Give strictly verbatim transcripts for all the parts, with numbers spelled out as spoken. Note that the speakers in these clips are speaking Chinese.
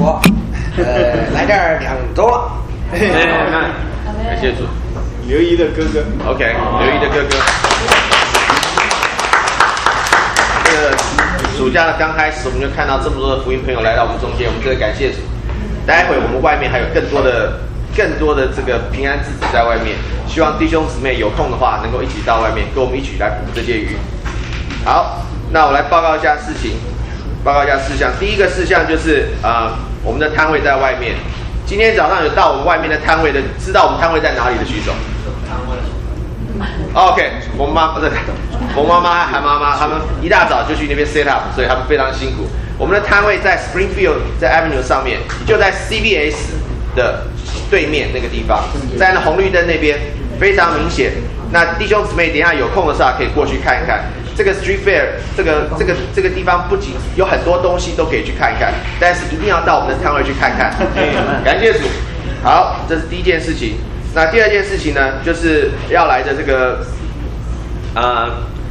我呃来这儿两周了。 感谢主。 刘姨的哥哥 ，OK， 刘姨的哥哥。这个暑假的刚开始，我们就看到这么多的福音朋友来到我们中间，我们真的感谢主。待会我们外面还有更多的、更多的这个平安之子在外面，希望弟兄姊妹有空的话，能够一起到外面，跟我们一起来捕这些鱼。好，那我来报告一下事情，报告一下事项。第一个事项就是啊、呃，我们的摊位在外面。今天早上有到我们外面的摊位的，知道我们摊位在哪里的举手。OK， 冯妈不是冯妈妈、韩妈妈，他们一大早就去那边 set up， 所以他们非常辛苦。我们的摊位在 Springfield， 在 Avenue 上面，就在 C B S 的对面那个地方，在那红绿灯那边，非常明显。那弟兄姊妹，等一下有空的时候可以过去看一看。这个 Street Fair， 这个这个这个地方不仅有很多东西都可以去看一看，但是一定要到我们的摊位去看看。感谢主。好，这是第一件事情。那第二件事情呢，就是要来的这个呃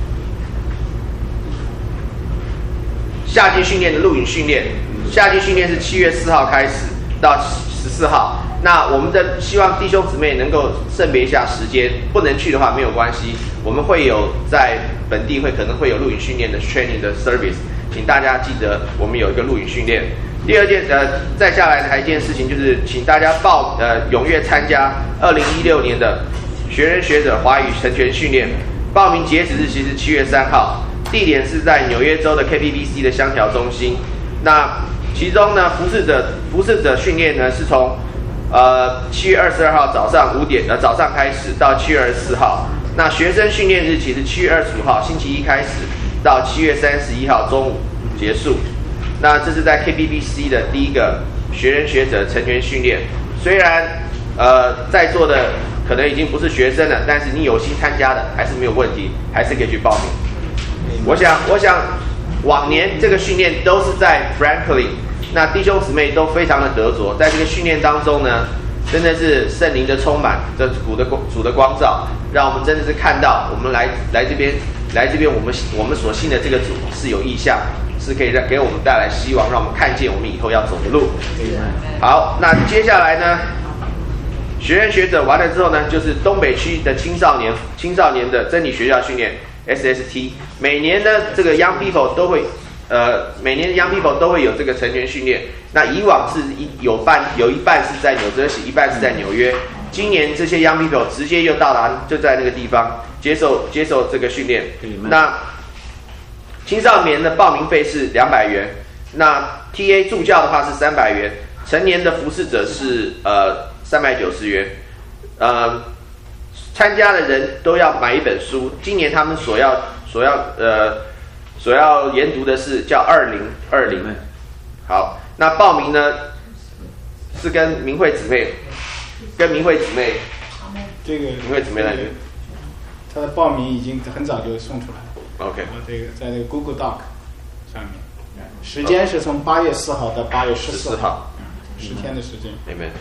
夏季训练的录影训练。夏季训练是七月四号开始到十四号。那我们的希望弟兄姊妹能够甄别一下时间，不能去的话没有关系，我们会有在本地会可能会有录影训练的 training 的 service， 请大家记得我们有一个录影训练。第二件呃，再下来的还一件事情就是，请大家报呃踊跃参加二零一六年的学人学者华语成全训练。报名截止日期是七月三号，地点是在纽约州的 K P B C 的香条中心。那其中呢，服侍者服侍者训练呢是从呃七月二十二号早上五点呃早上开始到七月二十四号。那学生训练日期是七月二十五号星期一开始到七月三十一号中午结束。那这是在 K P B C 的第一个学人学者成全训练。虽然呃在座的可能已经不是学生了，但是你有心参加的还是没有问题，还是可以去报名。我想我想往年这个训练都是在 Franklin， 那弟兄姊妹都非常的得着，在这个训练当中呢，真的是圣灵的充满，这主的主的光照，让我们真的是看到我们来来这边来这边我们我们所信的这个主是有意向，是可以让给我们带来希望，让我们看见我们以后要走的路。好，那接下来呢，学人学者完了之后呢，就是东北区的青少年青少年的真理学校训练 S S T， 每年呢这个 Young People 都会呃每年 Young People 都会有这个成全训练。那以往是一有半有一半是在纽泽西，一半是在纽约。今年这些 Young People 直接就到达就在那个地方接受接受这个训练。那青少年的报名费是两百元，那 T A 助教的话是三百元，成年的服侍者是呃三百九十元。呃，参加的人都要买一本书，今年他们所要所要呃所要研读的是叫二零二零。好，那报名呢是跟明慧姊妹，跟明慧姊妹， 这个明慧姊妹来， 他的报名已经很早就送出来了。 OK， 这个在这个 Google Doc 上面，时间是从八月四号到八月十四号，十天的时间。 Amen。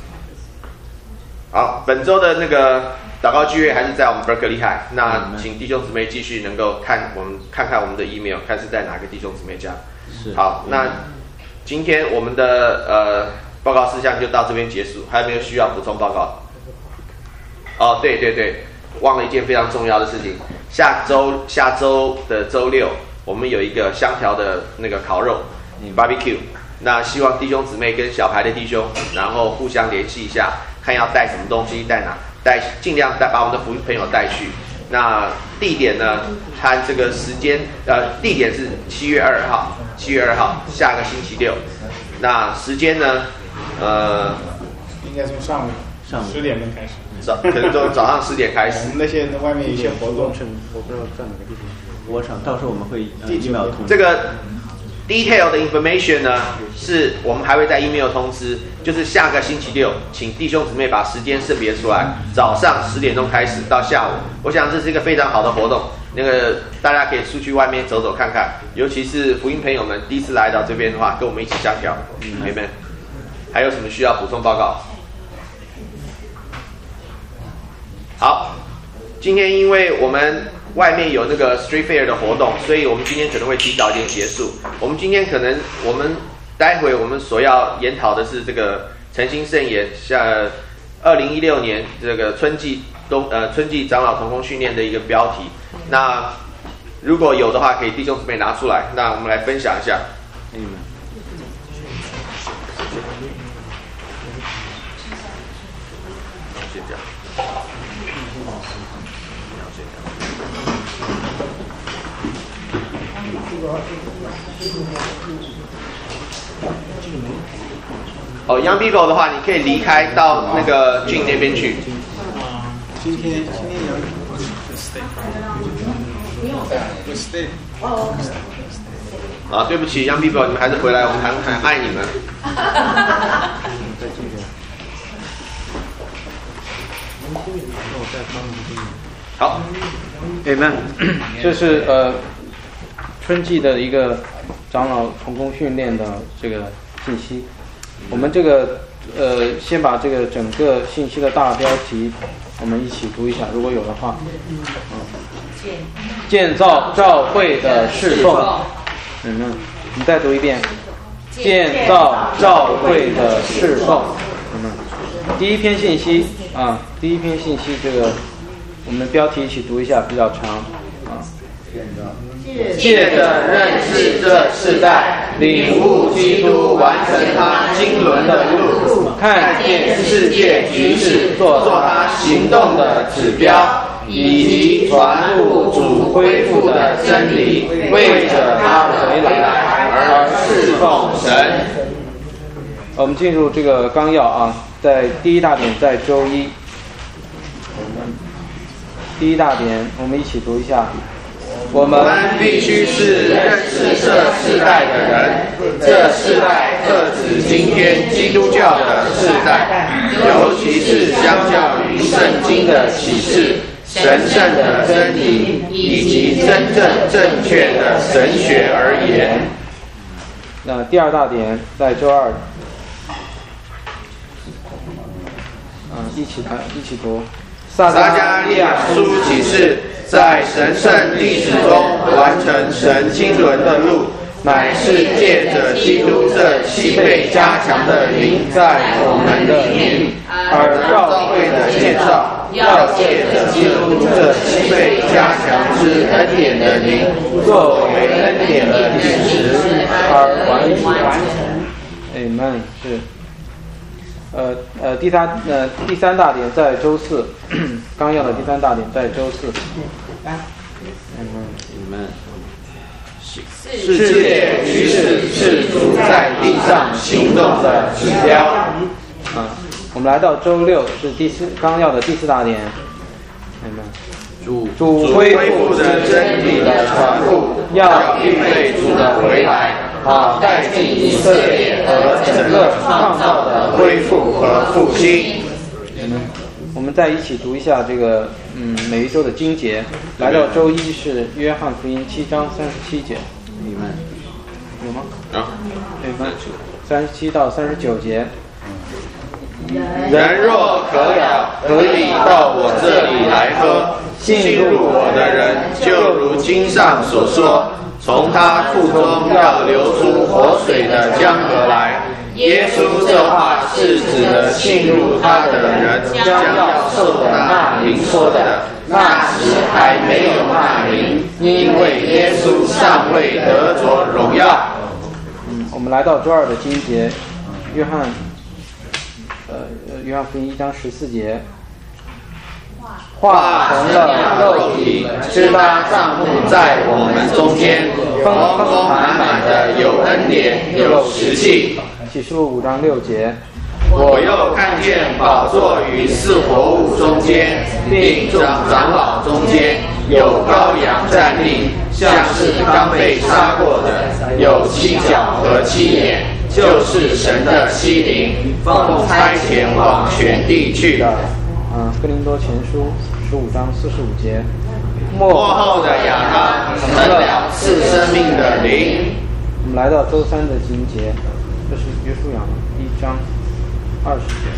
好，本周的那个祷告聚会还是在我们 Berkeley High， 那请弟兄姊妹继续能够看我们看看我们的 email， 看是在哪个弟兄姊妹家。 是。 好，那今天我们的呃报告事项就到这边结束，还有没有需要补充报告？哦，对对对，忘了一件非常重要的事情。下周下周的周六，我们有一个香条的那个烤肉 barbecue， 那希望弟兄姊妹跟小牌的弟兄，然后互相联系一下，看要带什么东西，带哪带，尽量带把我们的福音朋友带去。那地点呢？和这个时间，呃，地点是七月二号，七月二号，下个星期六。那时间呢？呃， 应该从上午上午十点钟开始。 早可能从早上十点开始。 我们那些外面有一些活动， 我不知道在哪个地方。我想到时候我们会呃 email 通知。 这个 detail 的 information 呢，是我们还会在 email 通知，就是下个星期六，请弟兄姊妹把时间识别出来，早上十点钟开始到下午。我想这是一个非常好的活动，那个大家可以出去外面走走看看，尤其是福音朋友们第一次来到这边的话，跟我们一起相交。嗯，们还有什么需要补充报告？好，今天因为我们外面有那个 Street Fair 的活动，所以我们今天可能会提早一点结束。我们今天可能我们待会我们所要研讨的是这个诚心圣言，像二零一六年这个春季冬呃春季长老同工训练的一个标题。那如果有的话，可以弟兄姊妹拿出来，那我们来分享一下。嗯。先讲。哦 ，Young people 的话，你可以离开到那个俊那边去。 啊，今天今天有 stay，stay。 啊，对不起 ，Young people， 你们还是回来，我们还很爱你们。好 ，Amen。这是呃春季的一个长老同工训练的这个信息。我们这个呃先把这个整个信息的大标题我们一起读一下，如果有的话。嗯，建造教会的侍奉。嗯，你再读一遍。建造教会的侍奉。嗯，第一篇信息啊，第一篇信息这个我们标题一起读一下，比较长啊。 借着认识这世代，领悟基督完成他经纶的路，看见世界局势，做他行动的指标，以及传布主恢复的真理，为着他回来而侍奉神。 我们进入这个纲要啊，在第一大点在周一。第一大点，我们一起读一下。 我们必须是认识这世代的人，这世代特指今天基督教的世代，尤其是相较于圣经的启示、神圣的真理以及真正正确的神学而言。 那第二大点在周二，嗯，一起来一起读。 撒迦利亚书启示，在神圣历史中完成神经纶的路，乃是借着基督这七倍加强的灵在我们里面，而教会的建造要借着基督这七倍加强之恩典的灵，作为恩典的典实而完成。 Amen， 是。呃呃，第三呃第三大点在周四，纲要的第三大点在周四。 嗯，世界局势是主在地上行动的指标。 啊，我们来到周六是第四纲要的第四大点。 主主恢复的真理的传布，要预备主的回来。好，带进以色列和整个创造的恢复和复兴。 嗯，我们再一起读一下这个嗯每一周的经节。来到周一是约翰福音七章三十七节，你们有吗？ 啊， 对吗？三十七到三十九节。 人若渴了，可以到我这里来喝。进入我的人，就如经上所说。从他腹中要流出活水的江河来。耶稣这话是指的信入他的人将要受的那灵说的，那时还没有那灵，因为耶稣尚未得着荣耀。 嗯，我们来到周二的经节，约翰，呃，约翰福音一章十四节。 化成了肉体，施拉帐幕在我们中间，丰丰满满的有恩典，有实际。 启示录五章六节。 我又看见宝座与四活物中间，并长长老中间有羔羊站立，像是刚被杀过的，有七角和七眼，就是神的七灵，奉差遣往全地去。 啊，哥林多前书十五章四十五节。 末后的亚当成了赐生命的灵。 我们来到周三的经节，这是约书亚一章二十节。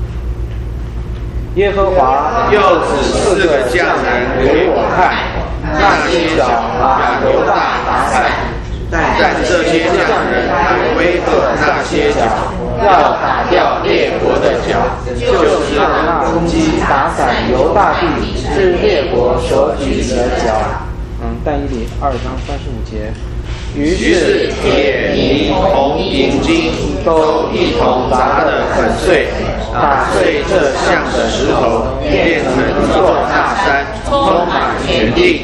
耶和华又指四个匠人给我看，那些脚把犹大打散， 但这些匠人威吓那些脚，要打掉列国的脚，就是那攻击打散犹大地是列国所举的脚。嗯，但以理二章三十五节。于是铁泥铜银金都一同砸得粉碎，打碎这像的石头，变成一座大山，充满全地。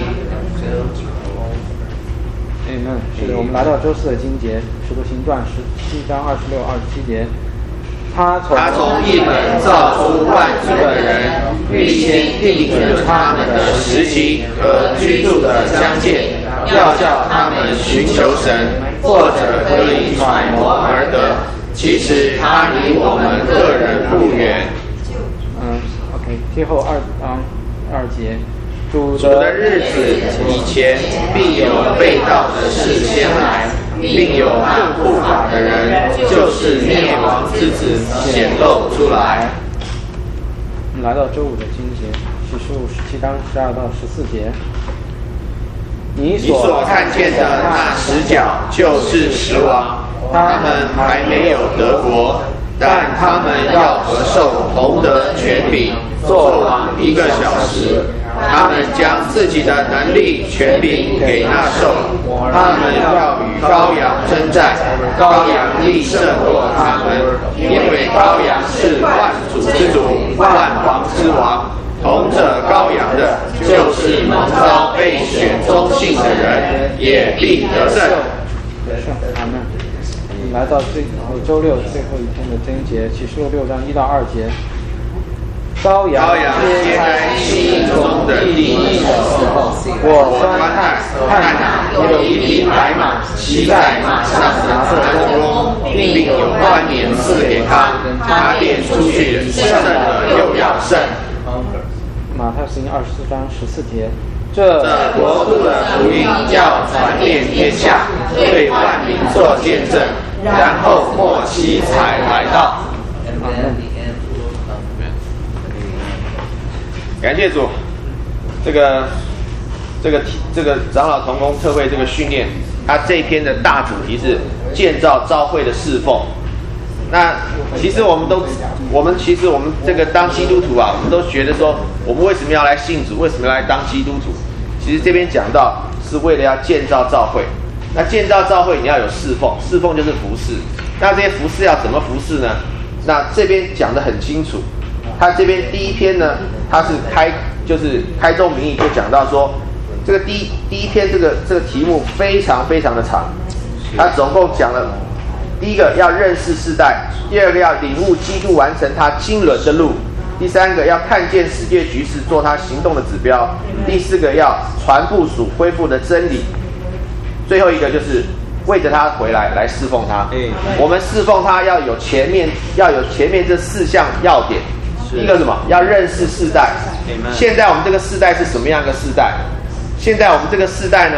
嗯，是的，我们来到周四的经节，《使徒行传》十七章二十六、二十七节。他从他从一门造出万族的人，预先定准他们的时期和居住的疆界，要叫他们寻求神，或者可以揣摩而得。其实他离我们个人不远。 嗯 ，OK， 贴后二章二节。主的日子以前，必有被盗的事先来，并有按不法的人，就是灭亡之子显露出来。 我们来到周五的经节，启示录十七章十二到十四节。你所看见的那十角就是十王，他们还没有得国，但他们要得受同得权柄，做王一个小时。他们将自己的能力、权柄给那兽，他们要与羔羊征战，羔羊必胜过他们，因为羔羊是万主之主、万王之王。同着羔羊的，就是蒙召被选忠信的人，也必得胜。 得胜，阿们。来到最周六最后一天的经节，启示录六章一到二节。羔羊揭开心中的第一的时候， 我观看，看哪， 有一匹白马，骑在马上，拿着弓，并有冠冕赐给他，他便出去，胜了又要胜。 马太福音二十四章十四节，这国度的福音要传遍天下，对万民做见证，然后末期才来到。感谢主，这个这个这个长老同工特会这个训练，它这一篇的大主题是建造召会的侍奉。那其实我们都，我们其实我们这个当基督徒啊，我们都觉得说，我们为什么要来信主？为什么要来当基督徒？其实这边讲到是为了要建造召会。那建造召会，你要有侍奉，侍奉就是服侍。那这些服侍要怎么服侍呢？那这边讲得很清楚。他这边第一篇呢，他是开就是开宗明义就讲到说，这个第一第一篇这个这个题目非常非常的长，他总共讲了第一个要认识世代，第二个要领悟基督完成他经纶的路，第三个要看见世界局势做他行动的指标，第四个要传部属恢复的真理，最后一个就是为着他回来来侍奉他。我们侍奉他要有前面要有前面这四项要点。一个什么？要认识世代。现在我们这个世代是什么样的世代？现在我们这个世代呢，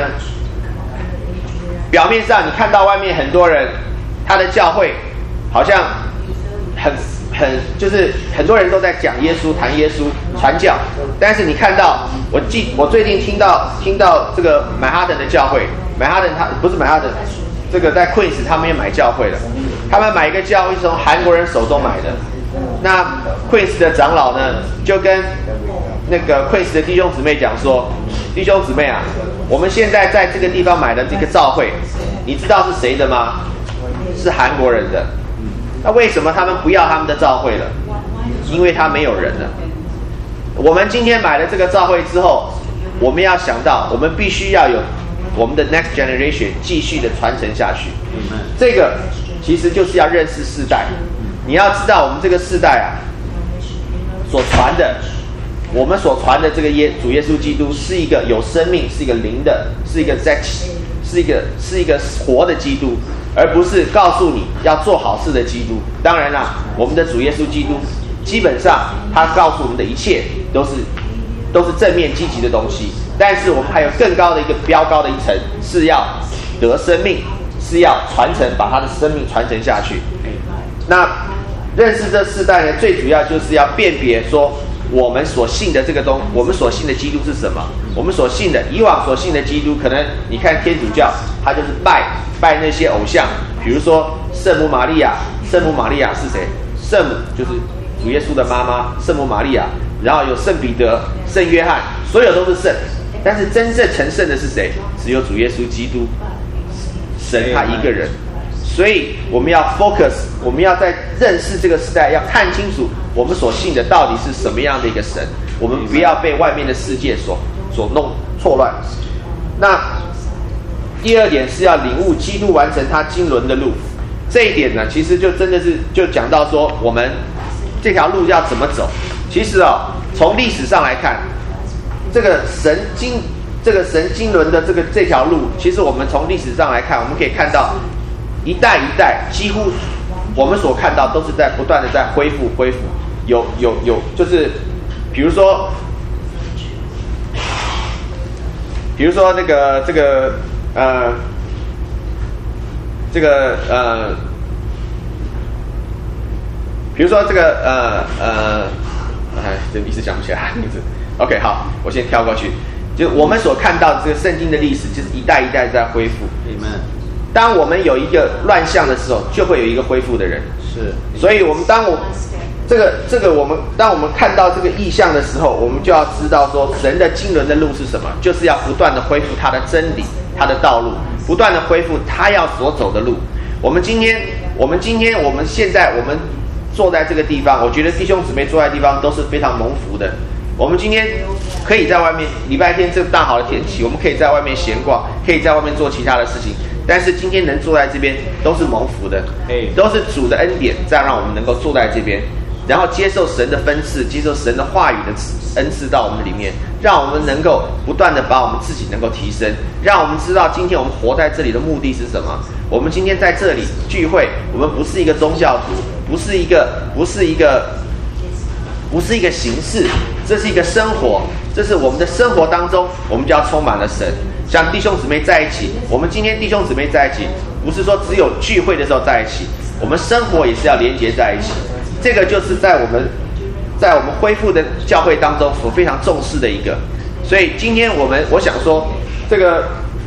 表面上你看到外面很多人，他的教会好像很很就是很多人都在讲耶稣、谈耶稣、传教，但是你看到我记我最近听到听到这个曼哈顿的教会，曼哈顿他不是曼哈顿，这个在 Queens 他们也买教会了，他们买一个教会是从韩国人手中买的。那 Queens 的长老呢，就跟那个 Queens 的弟兄姊妹讲说，弟兄姊妹啊，我们现在在这个地方买的这个召会，你知道是谁的吗？是韩国人的。那为什么他们不要他们的召会了？因为他没有人了。我们今天买了这个召会之后，我们要想到，我们必须要有我们的 next generation 继续的传承下去。这个其实就是要认识世代。你要知道，我们这个世代啊，所传的，我们所传的这个耶主耶稣基督是一个有生命，是一个灵的，是一个在，是一个是一个活的基督，而不是告诉你要做好事的基督。当然啦，我们的主耶稣基督，基本上他告诉我们的一切都是都是正面积极的东西，但是我们还有更高的一个标高的一层，是要得生命，是要传承，把他的生命传承下去。那认识这世代呢，最主要就是要辨别说我们所信的这个东，我们所信的基督是什么？我们所信的，以往所信的基督，可能你看天主教，他就是拜拜那些偶像，比如说圣母玛利亚，圣母玛利亚是谁？圣母就是主耶稣的妈妈，圣母玛利亚，然后有圣彼得、圣约翰，所有都是圣。但是真正成圣的是谁？只有主耶稣基督，神他一个人。所以我们要 focus， 我们要在认识这个时代，要看清楚我们所信的到底是什么样的一个神，我们不要被外面的世界所所弄错乱。那第二点是要领悟基督完成他经纶的路，这一点呢，其实就真的是就讲到说我们这条路要怎么走。其实哦，从历史上来看，这个神经这个神经纶的这个这条路，其实我们从历史上来看，我们可以看到。一代一代，几乎我们所看到都是在不断的在恢复恢复，有有有，就是比如说，比如说那个这个呃，这个呃，比如说这个呃呃，哎，这一时想不起来名字。OK， 好，我先跳过去。就我们所看到这个圣经的历史，就是一代一代在恢复。 Amen。 当我们有一个乱象的时候，就会有一个恢复的人。 是， 所以我们当我这个这个我们当我们看到这个意象的时候，我们就要知道说，神的经纶的路是什么？就是要不断的恢复他的真理，他的道路，不断的恢复他要所走的路。我们今天，我们今天，我们现在，我们坐在这个地方，我觉得弟兄姊妹坐在地方都是非常蒙福的。我们今天可以在外面，礼拜天这大好的天气，我们可以在外面闲逛，可以在外面做其他的事情。但是今天能坐在这边都是蒙福的，都是主的恩典，这样让我们能够坐在这边，然后接受神的分赐，接受神的话语的恩赐到我们里面，让我们能够不断的把我们自己能够提升，让我们知道今天我们活在这里的目的是什么。我们今天在这里聚会，我们不是一个宗教徒，不是一个不是一个不是一个形式，这是一个生活，这是我们的生活当中，我们就要充满了神。像弟兄姊妹在一起，我们今天弟兄姊妹在一起，不是说只有聚会的时候在一起，我们生活也是要连结在一起。这个就是在我们在我们恢复的教会当中所非常重视的一个。所以今天我们我想说，这个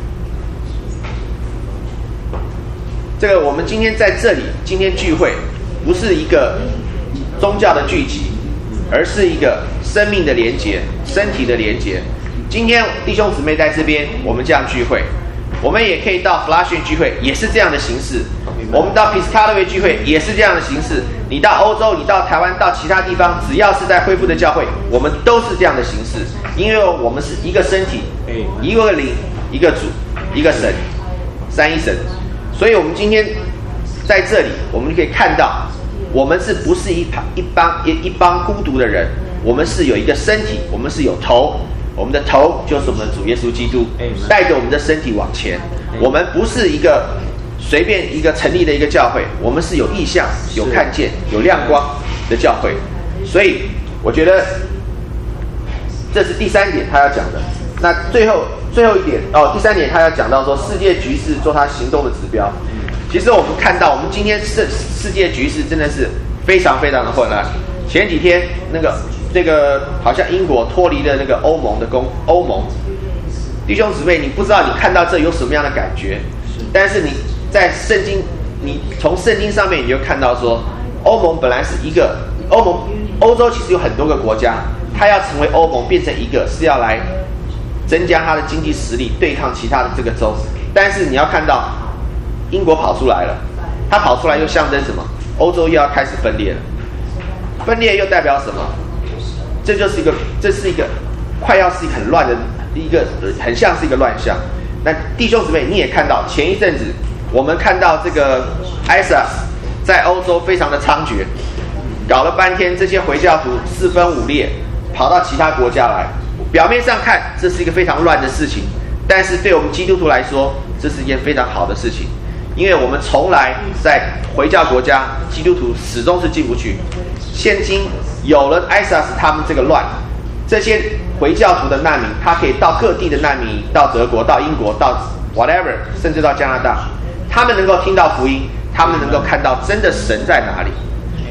这个我们今天在这里，今天聚会不是一个宗教的聚集，而是一个生命的连结，身体的连结。今天弟兄姊妹在这边，我们这样聚会，我们也可以到 Flushing 聚会，也是这样的形式。我们到 Piscataway 聚会也是这样的形式。你到欧洲，你到台湾，到其他地方，只要是在恢复的教会，我们都是这样的形式，因为我们是一个身体，一个灵，一个主，一个神，三一神。所以我们今天在这里，我们可以看到，我们是不是一一帮一一帮孤独的人？我们是有一个身体，我们是有头。我们的头就是我们的主耶稣基督，带着我们的身体往前。我们不是一个随便一个成立的一个教会，我们是有意向、有看见、有亮光的教会。所以我觉得这是第三点他要讲的。那最后最后一点哦，第三点他要讲到说世界局势做他行动的指标。其实我们看到我们今天世世界局势真的是非常非常的混乱。前几天那个。这个好像英国脱离了那个欧盟的公欧盟，弟兄姊妹，你不知道你看到这有什么样的感觉？但是你在圣经，你从圣经上面你就看到说，欧盟本来是一个欧盟，欧洲其实有很多个国家，它要成为欧盟变成一个，是要来增加它的经济实力，对抗其他的这个州。但是你要看到英国跑出来了，它跑出来又象征什么？欧洲又要开始分裂了，分裂又代表什么？这就是一个，这是一个快要是一个很乱的一个，很像是一个乱象。那弟兄姊妹，你也看到前一阵子，我们看到这个 I S I S 在欧洲非常的猖獗，搞了半天，这些回教徒四分五裂，跑到其他国家来。表面上看，这是一个非常乱的事情，但是对我们基督徒来说，这是一件非常好的事情，因为我们从来在回教国家，基督徒始终是进不去。现今有了 I S I S 他们这个乱，这些回教徒的难民，他可以到各地的难民营，到德国、到英国、到 whatever， 甚至到加拿大，他们能够听到福音，他们能够看到真的神在哪里。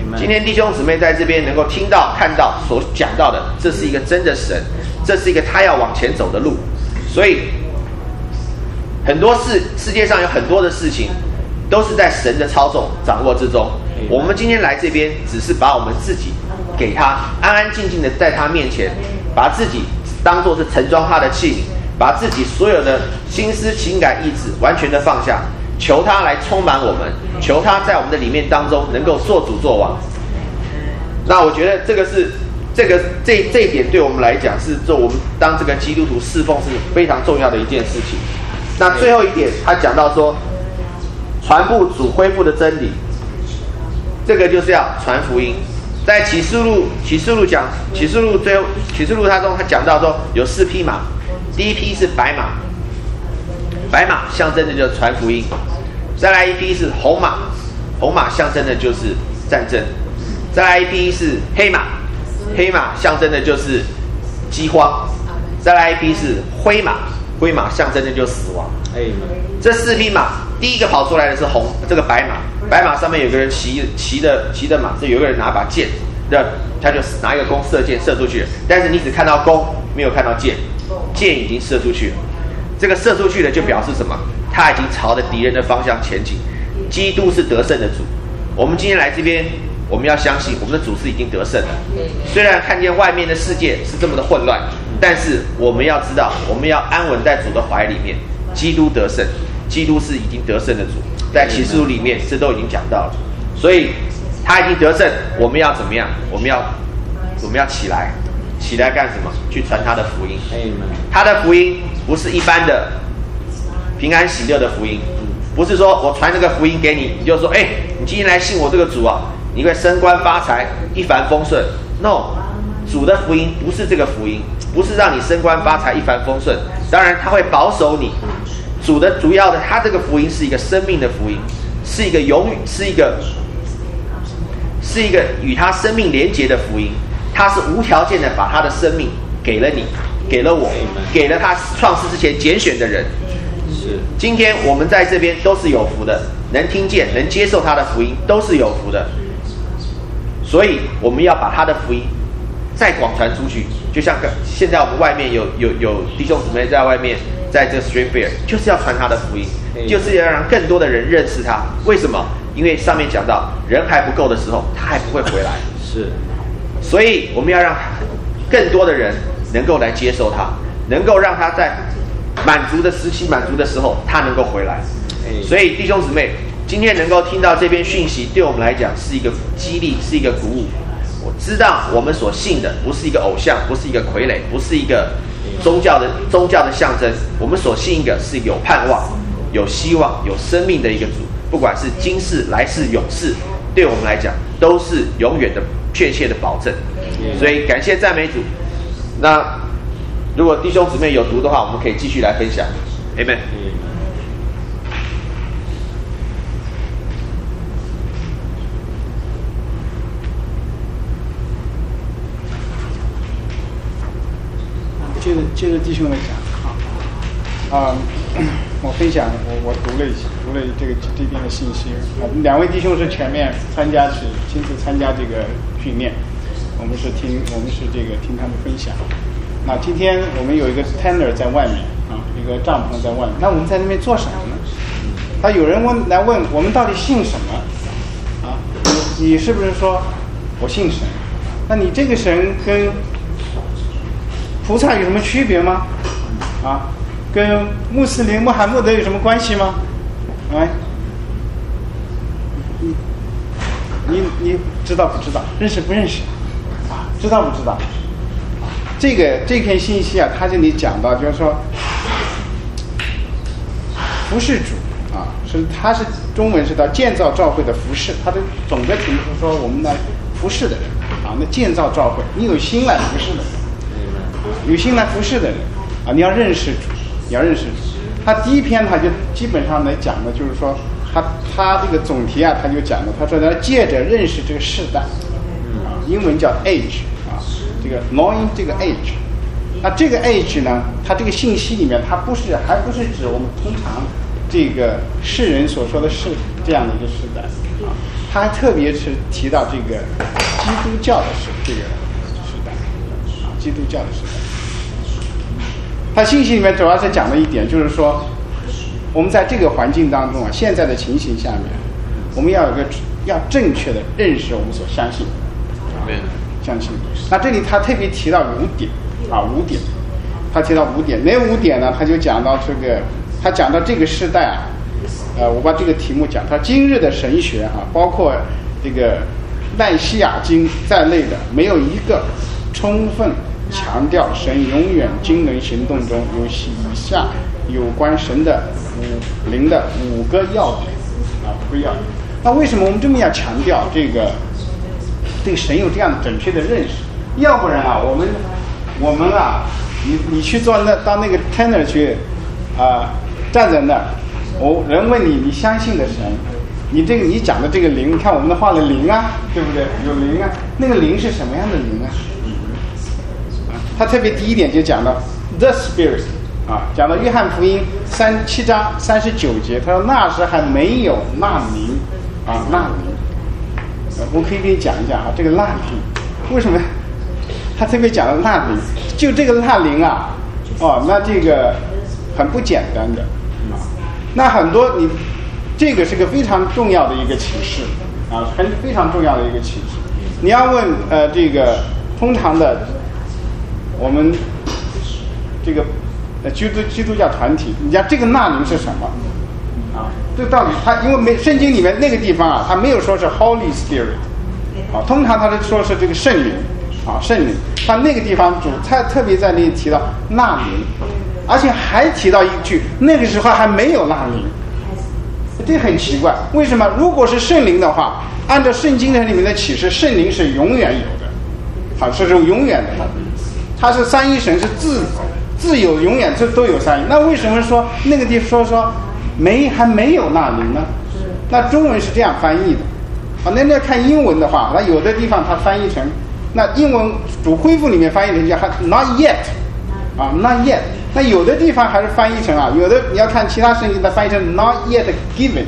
今天弟兄姊妹在这边能够听到、看到所讲到的，这是一个真的神，这是一个他要往前走的路。所以很多事，世界上有很多的事情，都是在神的操纵、掌握之中。我们今天来这边，只是把我们自己给他，安安静静的在他面前，把自己当作是盛装他的器皿，把自己所有的心思、情感、意志完全的放下，求他来充满我们，求他在我们的里面当中能够做主做王。那我觉得这个是这个这这一点对我们来讲是做我们当这个基督徒侍奉是非常重要的一件事情。那最后一点，他讲到说，传布主恢复的真理，这个就是要传福音。在启示录，启示录讲，启示录最后，启示录他中他讲到说有四匹马，第一匹是白马，白马象征的就是传福音；再来一匹是红马，红马象征的就是战争；再来一匹是黑马，黑马象征的就是饥荒；再来一匹是灰马，灰马象征的就是死亡。这四匹马，第一个跑出来的是红这个白马，白马上面有个人骑骑的骑的马，这有个人拿把剑，他就拿一个弓射箭射出去，但是你只看到弓，没有看到箭，箭已经射出去了。这个射出去的就表示什么？他已经朝着敌人的方向前进。基督是得胜的主。我们今天来这边，我们要相信我们的主是已经得胜了。虽然看见外面的世界是这么的混乱，但是我们要知道，我们要安稳在主的怀里面。基督得胜，基督是已经得胜的主，在启示录里面这都已经讲到了。所以他已经得胜，我们要怎么样？我们要我们要起来，起来干什么？去传他的福音。他的福音不是一般的平安喜乐的福音，不是说我传这个福音给你，你就说，哎，你今天来信我这个主啊，你会升官发财，一帆风顺。No， 主的福音不是这个福音，不是让你升官发财、一帆风顺。当然，他会保守你。主的主要的，他这个福音是一个生命的福音，是一个永远，是一个是一个与他生命连结的福音。他是无条件的把他的生命给了你，给了我，给了他创世之前拣选的人。是，今天我们在这边都是有福的，能听见、能接受他的福音，都是有福的。所以我们要把他的福音再广传出去。就像现在我们外面有有有弟兄姊妹在外面，在这个 Street Fair， 就是要传他的福音，就是要让更多的人认识他。为什么？因为上面讲到，人还不够的时候，他还不会回来。是，所以我们要让更多的人能够来接受他，能够让他在满足的时期、满足的时候，他能够回来。所以弟兄姊妹，今天能够听到这篇讯息，对我们来讲是一个激励，是一个鼓舞。我知道我们所信的不是一个偶像，不是一个傀儡，不是一个宗教的宗教的象征。我们所信一个是有盼望、有希望、有生命的一个主。不管是今世、来世、永世，对我们来讲都是永远的确切的保证。所以感谢赞美主。那如果弟兄姊妹有读的话，我们可以继续来分享。Amen。 接着接着弟兄来讲啊，啊、嗯，我分享我我读了读了这个这边的信息啊，两位弟兄是前面参加是亲自参加这个训练，我们是听我们是这个听他们分享。那今天我们有一个 tenor 在外面啊，一个帐篷在外面，那我们在那边做什么呢？他有人问来问我们到底信什么啊？你你是不是说我信神？那你这个神跟菩萨有什么区别吗？啊，跟穆斯林穆罕默德有什么关系吗？哎，你你你知道不知道？认识不认识？啊，知道不知道？这个这篇信息啊，他这里讲到，就是说，服侍主啊，是他是中文是叫建造教会的服侍，他的总的题目是说我们来服侍的人啊，那建造教会，你有心来服侍的人。有心来服侍的人啊，你要认识主，你要认识主。他第一篇他就基本上来讲的，就是说他他这个总题啊，他就讲的，他说要借着认识这个世代，啊，英文叫 age 啊，这个 knowing 这个 age。那这个 age 呢，它这个信息里面，它不是还不是指我们通常这个世人所说的是这样的一个时代啊， 他还特别是提到这个基督教的时这个时代啊，基督教的时代。他信息里面主要是讲了一点，就是说我们在这个环境当中啊，现在的情形下面，我们要有个要正确的认识我们所相信的，相信。那这里他特别提到五点啊，五点，他提到五点，哪五点呢？他就讲到这个，他讲到这个时代啊，呃，我把这个题目讲，他今日的神学啊，包括这个赖西亚经在内的，没有一个充分强调神永远经纶行动中有以下有关神的五灵的五个要点啊，五个要点。那为什么我们这么要强调这个对神有这样准确的认识？要不然啊，我们我们啊，你你去做那到那个 tenor 去啊、呃，站在那儿，我人问你，你相信的神，你这个你讲的这个灵，你看我们的画的灵啊，对不对？有灵啊，那个灵是什么样的灵啊？他特别第一点就讲到 the spirit 啊，讲到约翰福音三七章三十九节，他说那时还没有那灵啊，那灵。我可以给你讲一讲哈，这个那灵为什么他特别讲到那灵？就这个那灵啊，哦，那这个很不简单的啊。那很多你这个是个非常重要的一个启示啊，很非常重要的一个启示。你要问呃这个通常的。我们这个呃基督基督教团体，你讲这个那灵是什么啊？这到底他因为没圣经里面那个地方啊，他没有说是 Holy Spirit 啊，通常他是说是这个圣灵啊，圣灵。他那个地方主他特别在那里提到那灵，而且还提到一句，那个时候还没有那灵，这很奇怪。为什么？如果是圣灵的话，按照圣经里面的启示，圣灵是永远有的，好，是永远的。他是三一神，是自自有永远，这都有三一。那为什么说那个地方说说没还没有那灵呢？那中文是这样翻译的啊。那要看英文的话，那有的地方它翻译成，那英文主恢复里面翻译成叫 not yet 啊 not yet。那有的地方还是翻译成啊，有的你要看其他圣经它翻译成 not yet given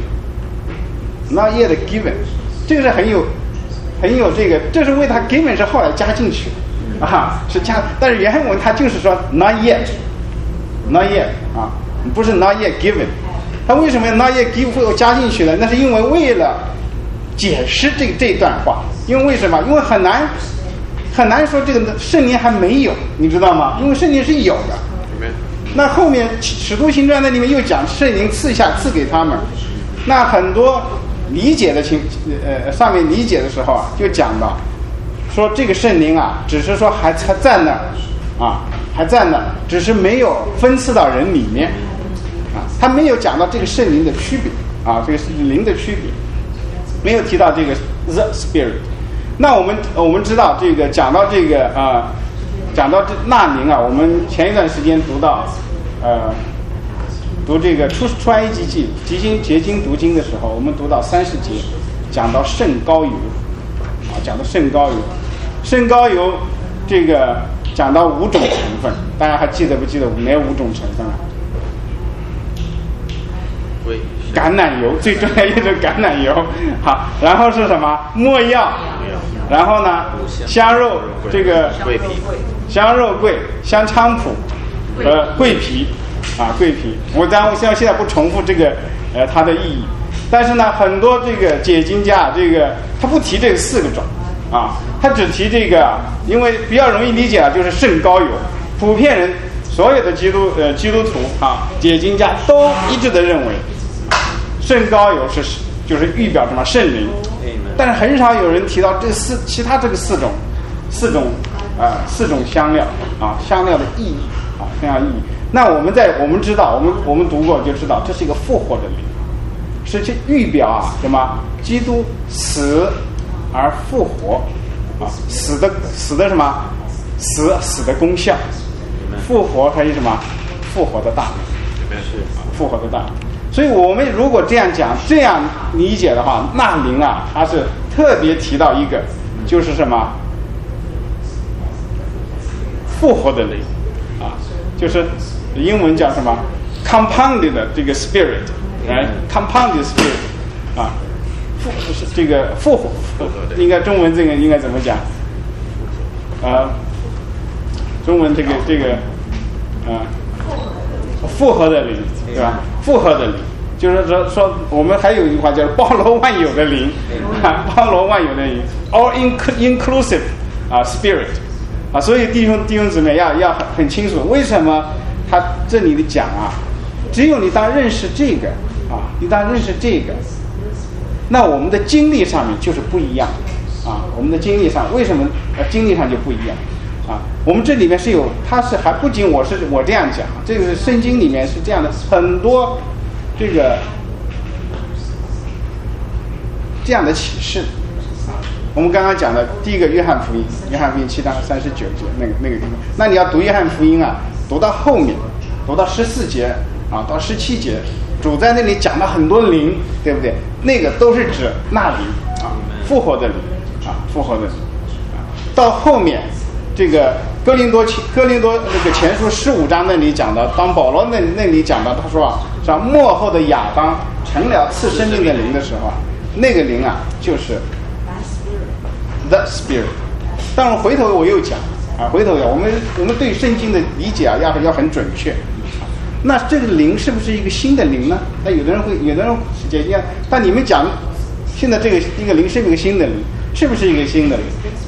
not yet given， 这个是很有很有这个，这是为它 given 是后来加进去的。啊，是加，但是原文它就是说 not yet，not yet 啊，不是 not yet given。它为什么 not yet given 会加进去呢？那是因为为了解释这这段话，因为为什么？因为很难很难说这个圣灵还没有，你知道吗？因为圣灵是有的。那后面使徒行传那里面又讲圣灵赐下赐给他们，那很多理解的情呃上面理解的时候啊，就讲到。说这个圣灵啊，只是说还还在那儿啊，还在那儿，只是没有分赐到人里面啊，他没有讲到这个圣灵的区别啊，这个灵的区别，没有提到这个 the spirit。那我们我们知道这个讲到这个啊，讲到这那灵啊，我们前一段时间读到呃，读这个出出埃及记结经结经读经的时候，我们读到三十节，讲到圣膏油啊，讲到圣膏油。圣膏油这个讲到五种成分，大家还记得不记得哪五种成分啊？橄榄油最重要一种橄榄油，好，然后是什么？没药，然后呢，香肉这个桂皮， 香肉桂、香菖蒲，呃，桂皮啊，桂皮。我当然我现在不重复这个呃它的意义，但是呢，很多这个解经家这个他不提这四个种。啊，他只提这个，因为比较容易理解啊，就是圣膏油。普遍人，所有的基督呃基督徒啊，解经家都一致的认为，圣膏油是就是预表什么圣灵，但是很少有人提到这四其他这个四种四种啊、呃、四种香料啊香料的意义啊香料意义。那我们在我们知道，我们我们读过就知道，这是一个复活的灵，是去预表啊什么基督死。而复活啊，死的死的什么？死死的功效，复活它是什么？复活的大能，是复活的大能。所以我们如果这样讲、这样理解的话，那灵啊，它是特别提到一个，就是什么？复活的灵啊，就是英文叫什么 ？compounded 的这个 spirit， right？compounded spirit 啊。 复是这个复活，应该中文这个应该怎么讲？啊，中文这个这个啊，复合的灵，对吧？复合的灵。就是说，说我们还有一句话叫“包罗万有的灵”，啊，包罗万有的灵 ，all inclusive 啊 spirit 啊，所以弟兄弟兄姊妹要要很很清楚，为什么他这里的讲啊，只有你当认识这个啊，你当认识这个，那我们的经历上面就是不一样啊，我们的经历上为什么呃经历上就不一样啊？我们这里面是有，它是还不仅我是我这样讲，这个圣经里面是这样的，很多。这个这样的启示，我们刚刚讲的第一个约翰福音，约翰福音七章三十九节那个那个地方，那你要读约翰福音啊，读到后面，读到十四节啊，到十七节，主在那里讲了很多灵，对不对？那个都是指那灵啊，复活的灵啊，复活的灵啊。到后面这个哥林多哥林多那个前书十五章那里讲的，当保罗那那里讲的，他说啊。像末后的亚当成了赐生命的灵的时候啊，那个灵啊就是 the spirit。当然回头我又讲啊，回头我们我们对圣经的理解啊要要很准确。那这个灵是不是一个新的灵呢？那有的人会，有的人解释，但你们讲现在这个一个灵是不是一个新的灵？是不是一个新的灵？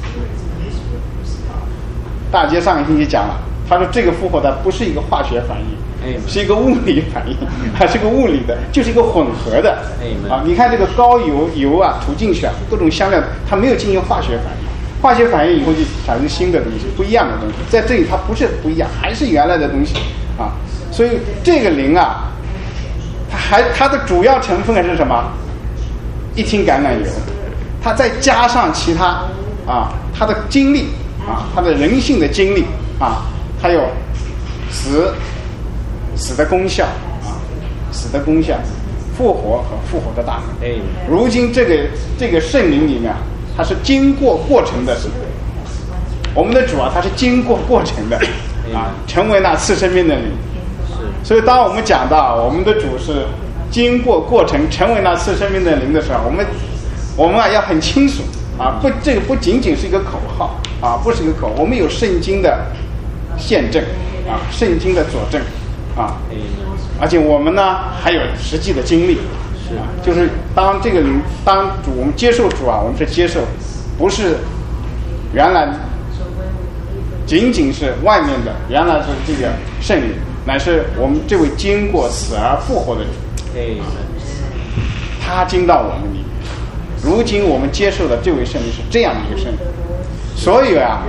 大街上个星期讲了，他说这个复活的不是一个化学反应。是一个物理反应，还是个物理的，就是一个混合的啊！你看这个高油油啊，涂进去啊，各种香料，它没有进行化学反应，化学反应以后就产生新的东西，不一样的东西。在这里它不是不一样，还是原来的东西啊！所以这个灵啊，它还它的主要成分是什么？一听橄榄油，它再加上其他啊，它的经历啊，它的人性的经历啊，还有死。死的功效啊，死的功效，复活和复活的大能。哎，如今这个这个圣灵里面，它是经过过程的。我们的主啊，他是经过过程的啊，成为那赐生命的灵。是。所以当我们讲到我们的主是经过过程成为那赐生命的灵的时候，我们我们啊要很清楚啊，不，这个不仅仅是一个口号啊，不是一个口号，我们有圣经的验证啊，圣经的佐证。啊，而且我们呢还有实际的经历，是啊，就是当这个灵，当主我们接受主啊，我们是接受，不是原来仅仅是外面的，原来是这个圣灵，乃是我们这位经过死而复活的主，哎，他进到我们里面，如今我们接受的这位圣灵是这样的一个圣灵，所以啊，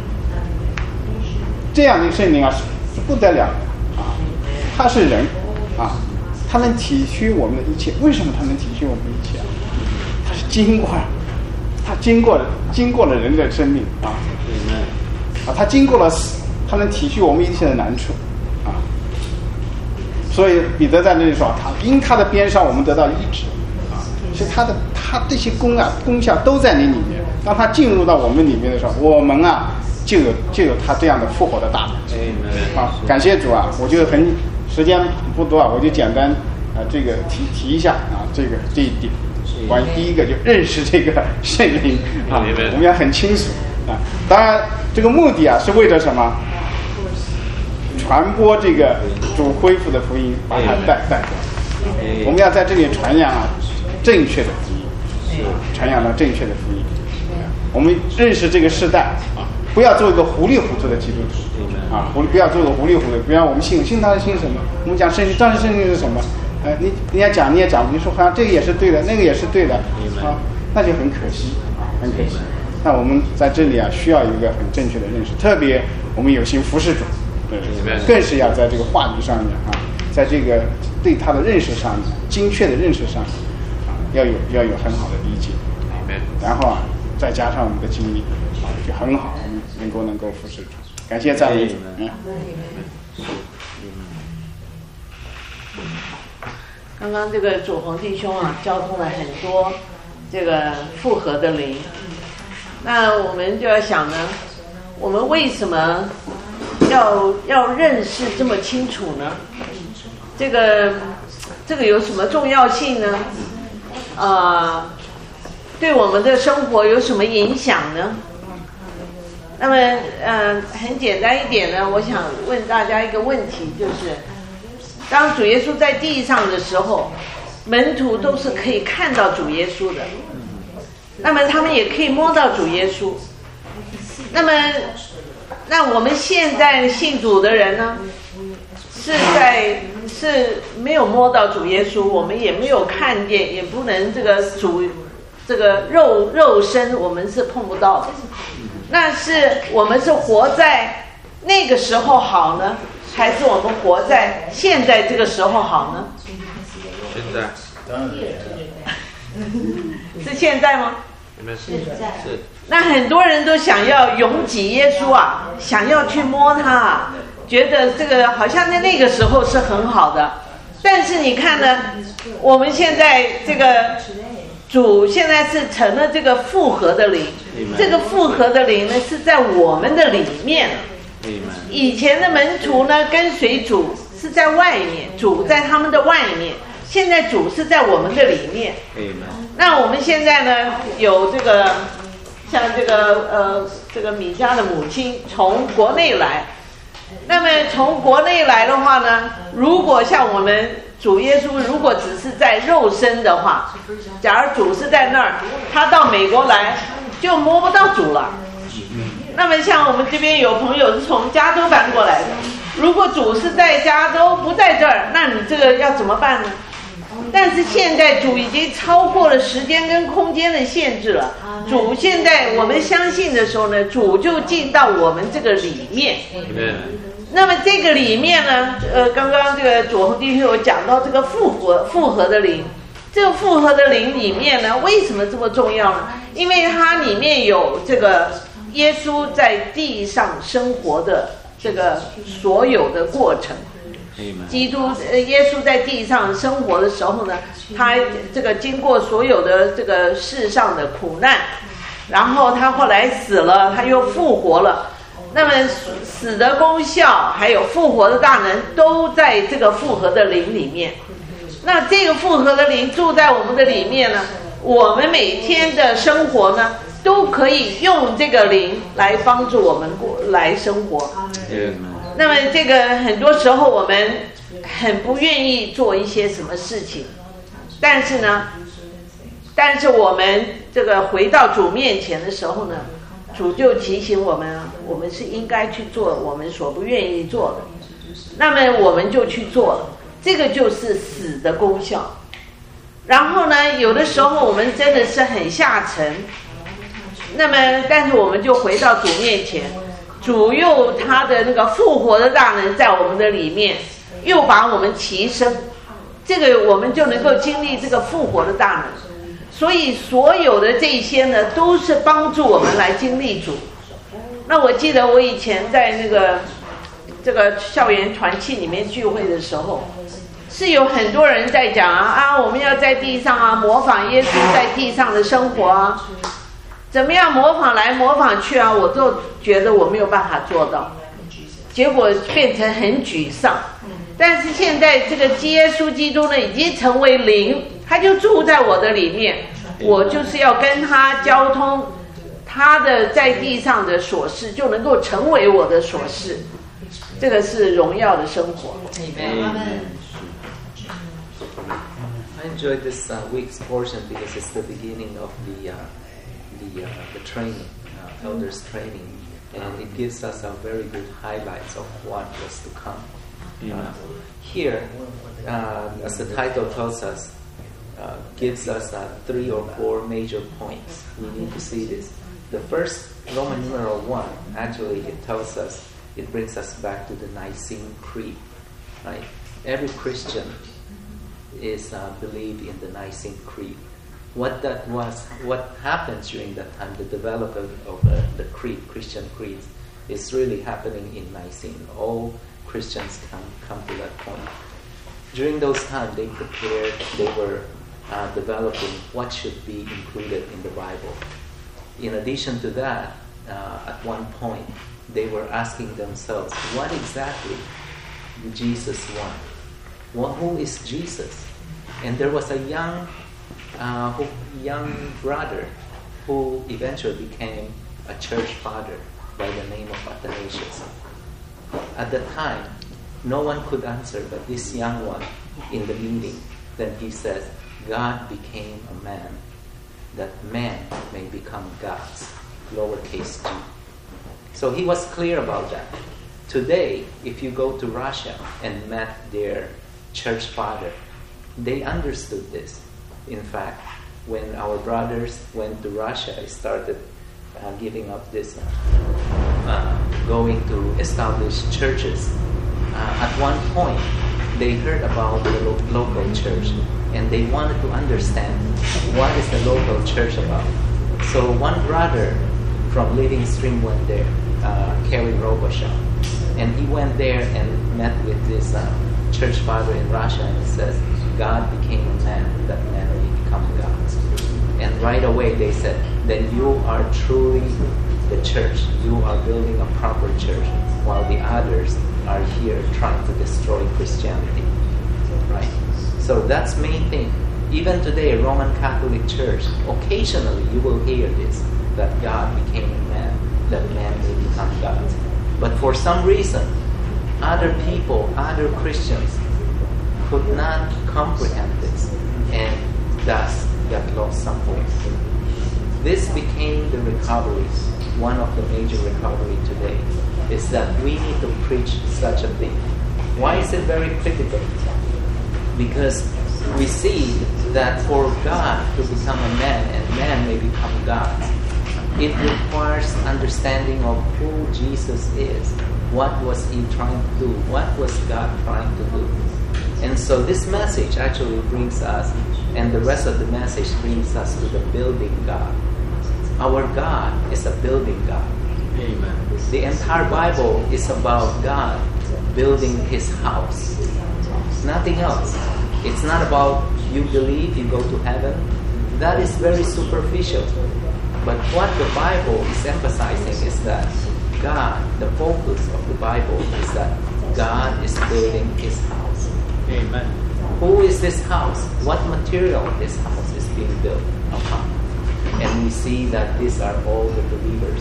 这样的圣灵啊是不得了的。他是人啊，他能体恤我们的一切。为什么他能体恤我们的一切啊？他是经过，他经过了经过了人的生命啊，啊，他经过了死，他能体恤我们一切的难处啊。所以彼得在那里说，他因他的鞭伤我们得到医治啊，是他的他这些功啊功效都在你里面。当他进入到我们里面的时候，我们啊就有就有他这样的复活的大能。啊，感谢主啊！我就很。时间不多啊，我就简单啊、呃、这个提提一下啊，这个这一点。关于第一个就认识这个圣灵啊，我们要很清楚啊。当然，这个目的啊是为了什么？传播这个主恢复的福音，把它带带过来。我们要在这里传扬啊正确的福音，传扬了正确的福音。我们认识这个时代啊，不要做一个糊里糊涂的基督徒。啊，糊不要做个糊里糊涂，不要我们信信他是信什么？我们讲圣经，当时圣经是什么？呃，你人家讲你也讲，你说好像这个也是对的，那个也是对的，啊，那就很可惜啊，很可惜。那我们在这里啊，需要有一个很正确的认识，特别我们有心服侍主，对，更是要在这个话语上面啊，在这个对他的认识上面，精确的认识上，啊，要有要有很好的理解，然后啊，再加上我们的经历，啊，就很好，我们能够能够服侍主。感谢赞美主。嗯。 刚刚这个左宏弟兄啊，交通了很多这个复合的灵。那我们就要想呢，我们为什么要要认识这么清楚呢？这个这个有什么重要性呢？啊、呃， 对我们的生活有什么影响呢？那么，嗯、呃，很简单一点呢，我想问大家一个问题，就是当主耶稣在地上的时候，门徒都是可以看到主耶稣的，那么他们也可以摸到主耶稣。那么，那我们现在信主的人呢，是在是没有摸到主耶稣，我们也没有看见，也不能这个主这个肉肉身，我们是碰不到的。那是我们是活在那个时候好呢，还是我们活在现在这个时候好呢？ 现在， 是现在吗？ 现在是。 那很多人都想要拥挤耶稣啊，想要去摸他啊，觉得这个好像在那个时候是很好的。但是你看呢，我们现在这个主现在是成了这个复合的灵，这个复合的灵呢是在我们的里面。以前的门徒呢跟随主是在外面，主在他们的外面，现在主是在我们的里面。那我们现在呢有这个像这个呃这个米迦的母亲从国内来，那么从国内来的话呢，如果像我们主耶稣如果只是在肉身的话，假如主是在那儿，他到美国来就摸不到主了。那么像我们这边有朋友是从加州搬过来的，如果主是在加州不在这儿，那你这个要怎么办呢？但是现在主已经超过了时间跟空间的限制了，主现在我们相信的时候呢，主就进到我们这个里面。那么这个里面呢，呃，刚刚这个左宏弟兄有讲到这个复活复合的灵，这个复合的灵里面呢，为什么这么重要呢？因为它里面有这个耶稣在地上生活的这个所有的过程。基督呃，耶稣在地上生活的时候呢，他这个经过所有的这个世上的苦难，然后他后来死了，他又复活了。那么死的功效还有复活的大能都在这个复合的灵里面。那这个复合的灵住在我们的里面呢，我们每天的生活呢都可以用这个灵来帮助我们来生活。那么这个很多时候我们很不愿意做一些什么事情，但是呢但是我们这个回到主面前的时候呢，主就提醒我们啊，我们是应该去做我们所不愿意做的，那么我们就去做了，这个就是死的功效。然后呢，有的时候我们真的是很下沉，那么但是我们就回到主面前，主又他的那个复活的大能在我们的里面，又把我们提升，这个我们就能够经历这个复活的大能。所以所有的这些呢，都是帮助我们来经历主。那我记得我以前在那个这个校园团契里面聚会的时候，是有很多人在讲啊啊，我们要在地上啊模仿耶稣在地上的生活啊，怎么样模仿来模仿去啊，我就觉得我没有办法做到，结果变成很沮丧。但是现在这个耶稣基督呢，已经成为灵，他就住在我的里面，我就是要跟他交通，他的在地上的琐事就能够成为我的琐事，这个是荣耀的生活。 I enjoyed this uh, week's portion because it's the beginning of the uh, the uh, the training, uh, elders training, and it gives us a very good highlights of what was to come. Uh, here, uh, as the title tells us, uh, gives us uh, three or four major points. We need to see this. The first, Roman numeral one, actually it tells us, it brings us back to the Nicene Creed, right? Every Christian is uh, believe in the Nicene Creed. What that was, what happened during that time, the development of uh, the creed, Christian creeds, is really happening in Nicene. All Christians come come to that point. During those times, they prepared, they were uh, developing what should be included in the Bible. In addition to that, uh, at one point, they were asking themselves, what exactly did Jesus want? Well, who is Jesus? And there was a young uh, who, young brother who eventually became a church father by the name of Athanasius. At the time, no one could answer but this young one in the meeting. Then he says, God became a man, that man may become gods, lowercase g. So he was clear about that. Today, if you go to Russia and met their church father, they understood this. In fact, when our brothers went to Russia, they started uh, giving up this, uh, uh, going to establish churches. Uh, at one point, they heard about the lo- local church, and they wanted to understand what is the local church about. So one brother from Living Stream went there, uh, Kerry Robichaud, and he went there and met with this uh, church father in Russia, and he says, God became a man, that man may become God. And right away they said, then you are truly the church. You are building a proper church, while the others are here trying to destroy Christianity. Right? So that's main thing. Even today, Roman Catholic Church, occasionally you will hear this, that God became a man, that man may become God. But for some reason, other people, other Christians could not comprehend this, and thus got lost somewhere. This became the recovery, one of the major recovery today, is that we need to preach such a thing. Why is it very critical? Because we see that for God to become a man and man may become God, it requires understanding of who Jesus is. What was he trying to do? What was God trying to do? And so this message actually brings us, and the rest of the message brings us to the building God. Our God is a building God. Amen. The entire Bible is about God building His house. Nothing else. It's not about you believe, you go to heaven. That is very superficial. But what the Bible is emphasizing is that God, the focus of the Bible is that God is building His house. Amen. Who is this house? What material this house is being built upon? And we see that these are all the believers.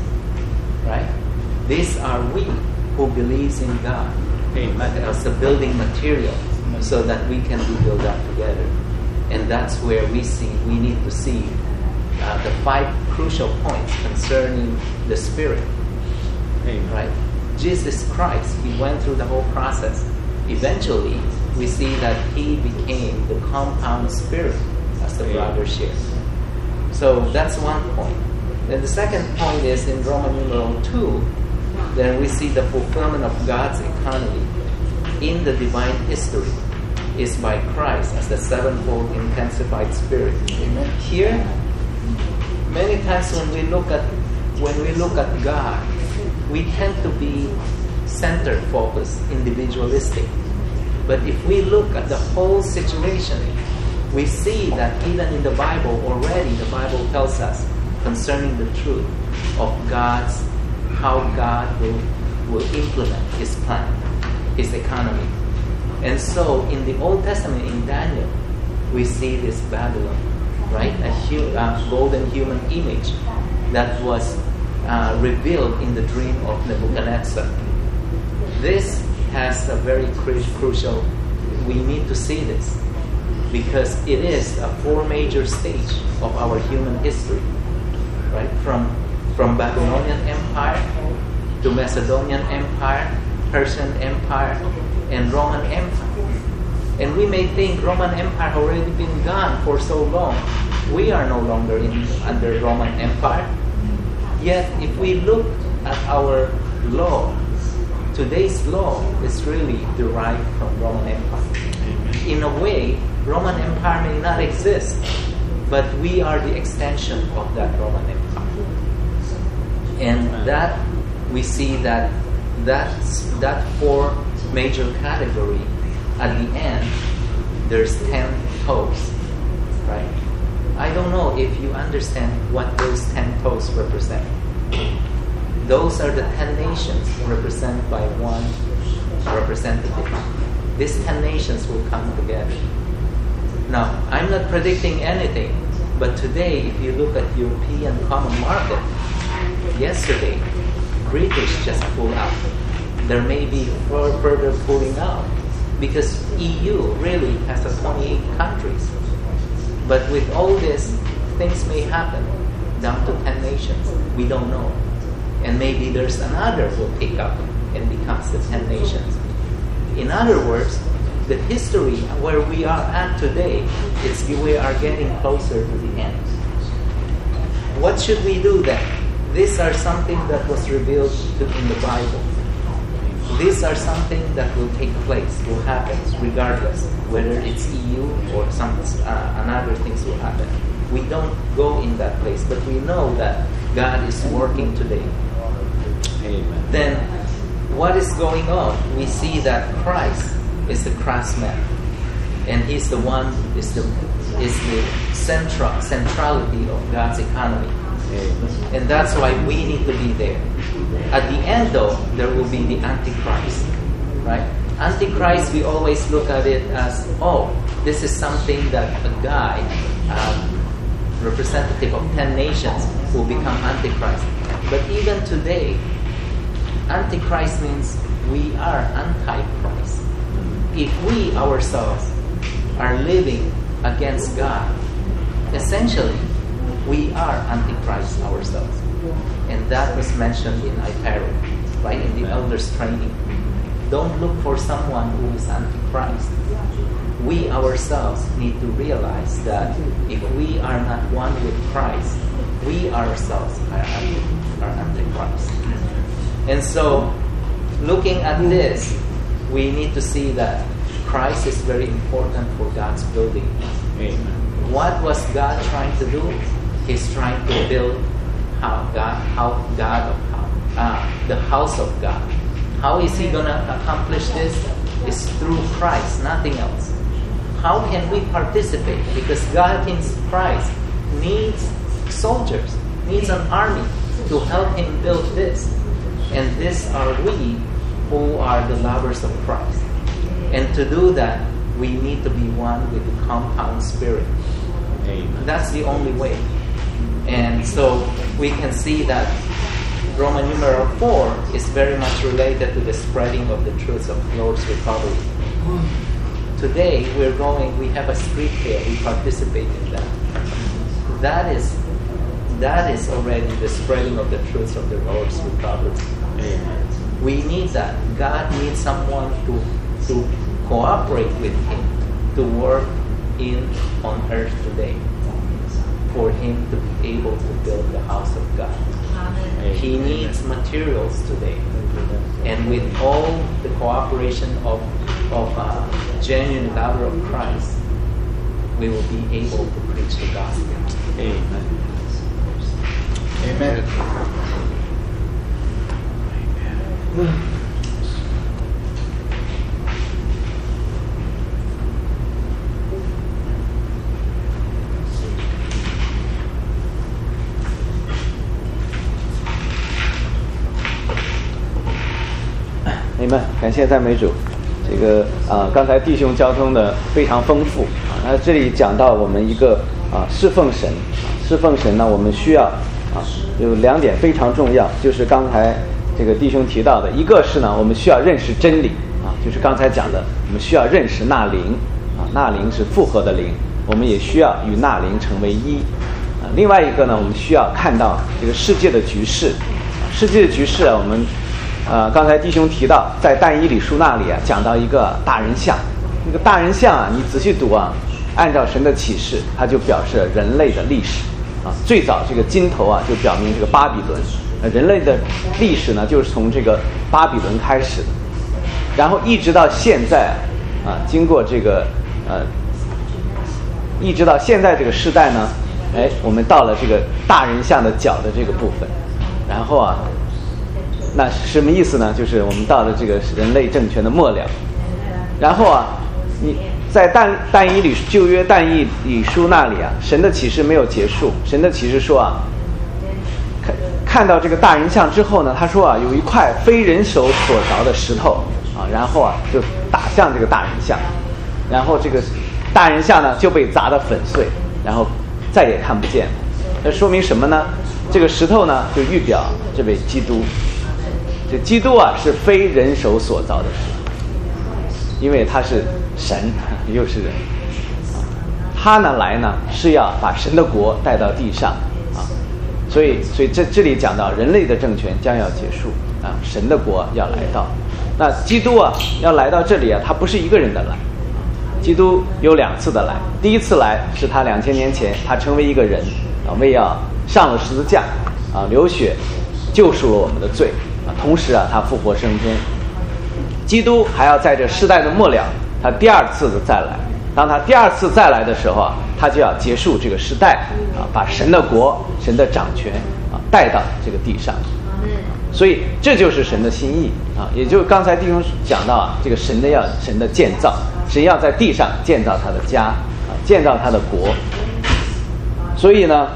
Right? These are we who believes in God. Amen. As the building material, so that we can be built up together. And that's where we see, we need to see uh, the five crucial points concerning the Spirit. Amen. Right? Jesus Christ, He went through the whole process. Eventually, we see that He became the compound Spirit, as the brother shared. So that's one point. Then the second point is in Roman numeral two, then we see the fulfillment of God's economy in the divine history is by Christ as the sevenfold intensified Spirit. Amen. Here, many times when we look at when we look at God, we tend to be center focused, individualistic. But if we look at the whole situation, we see that even in the Bible already, the Bible tells us concerning the truth of God's, how God will, will implement His plan, His economy. And so in the Old Testament, in Daniel, we see this Babylon, right? A hu- uh, golden human image that was uh, revealed in the dream of Nebuchadnezzar. This has a very cru- crucial, we need to see this, because it is a four major stage of our human history, right? From, from Babylonian Empire to Macedonian Empire, Persian Empire, and Roman Empire. And we may think Roman Empire already been gone for so long. We are no longer in, under Roman Empire. Yet, if we look at our law, today's law is really derived from Roman Empire. In a way, Roman Empire may not exist, but we are the extension of that Roman Empire. And that, we see that that's, that four major category, at the end, there's ten toes, right? I don't know if you understand what those ten toes represent. Those are the ten nations represented by one representative. These ten nations will come together. Now, I'm not predicting anything, but today, if you look at European common market, yesterday, British just pulled out. There may be further pulling out because E U really has a twenty-eight countries. But with all this, things may happen down to ten nations. We don't know. And maybe there's another will pick up and becomes the ten nations. In other words, the history where we are at today, it's we are getting closer to the end. What should we do then? These are something that was revealed in the Bible. These are something that will take place, will happen, regardless whether it's E U or some uh, another things will happen. We don't go in that place, but we know that God is working today. Amen. Then, what is going on? We see that Christ is the craftsman, and He's the one is the is the central centrality of God's economy. Amen. And that's why we need to be there. At the end, though, there will be the Antichrist, right? Antichrist, we always look at it as, oh, this is something that a guy, um, representative of ten nations, will become Antichrist. But even today, Antichrist means we are anti-Christ. If we ourselves are living against God, essentially, we are Antichrist ourselves. And that was mentioned in Iparo, right, in the elders' training. Don't look for someone who is Antichrist. We ourselves need to realize that if we are not one with Christ, we ourselves are, are Antichrist. And so, looking at this, we need to see that Christ is very important for God's building. Amen. What was God trying to do? He's trying to build how God, how God of how, uh, the house of God. How is He gonna accomplish this? It's through Christ, nothing else. How can we participate? Because God in Christ needs soldiers, needs an army to help Him build this. And this are we who are the lovers of Christ. And to do that, we need to be one with the compound spirit. Amen. That's the only way. And so we can see that Roman numeral four is very much related to the spreading of the truths of Lord's recovery. Today we're going, we have a street fair, we participate in that. That is that is already the spreading of the truths of the Lord's recovery. Amen. We need that. God needs someone to to cooperate with Him to work in on earth today for Him to be able to build the house of God. Amen. He needs materials today. And with all the cooperation of, of a genuine lover of Christ, we will be able to preach the gospel. Amen. Amen. Amen. 你们感谢赞美主，这个啊，刚才弟兄交通的非常丰富啊。那这里讲到我们一个啊侍奉神，侍奉神呢，我们需要啊有两点非常重要，就是刚才这个弟兄提到的，一个是呢，我们需要认识真理啊，就是刚才讲的，我们需要认识那灵啊，那灵是复合的灵，我们也需要与那灵成为一啊。另外一个呢，我们需要看到这个世界的局势，世界的局势啊，我们。呃，刚才弟兄提到，在但以理书那里啊，讲到一个大人像，那个大人像啊，你仔细读啊，按照神的启示，它就表示人类的历史啊。最早这个金头啊，就表明这个巴比伦，呃，人类的历史呢，就是从这个巴比伦开始的，然后一直到现在啊，经过这个呃，一直到现在这个时代呢，哎，我们到了这个大人像的脚的这个部分，然后啊。那什么意思呢？就是我们到了这个人类政权的末了，然后啊，你在但但以理旧约但以理书那里啊，神的启示没有结束，神的启示说啊，看看到这个大人像之后呢，他说啊，有一块非人手所凿的石头啊，然后啊就打向这个大人像，然后这个大人像呢就被砸得粉碎，然后再也看不见了。那说明什么呢？这个石头呢就预表这位基督。这基督啊是非人手所造的石，因为他是神又是人，他呢来呢是要把神的国带到地上啊，所以所以这这里讲到人类的政权将要结束啊，神的国要来到。那基督啊要来到这里啊，他不是一个人的来，基督有两次的来。第一次来是他两千年前他成为一个人啊，为要上了十字架啊，流血救赎了我们的罪啊，同时啊他复活升天。基督还要在这世代的末了，他第二次的再来。当他第二次再来的时候啊，他就要结束这个时代啊，把神的国、神的掌权啊带到这个地上。所以这就是神的心意啊，也就是刚才弟兄讲到啊，这个神的要神的建造，神要在地上建造他的家啊，建造他的国。所以呢，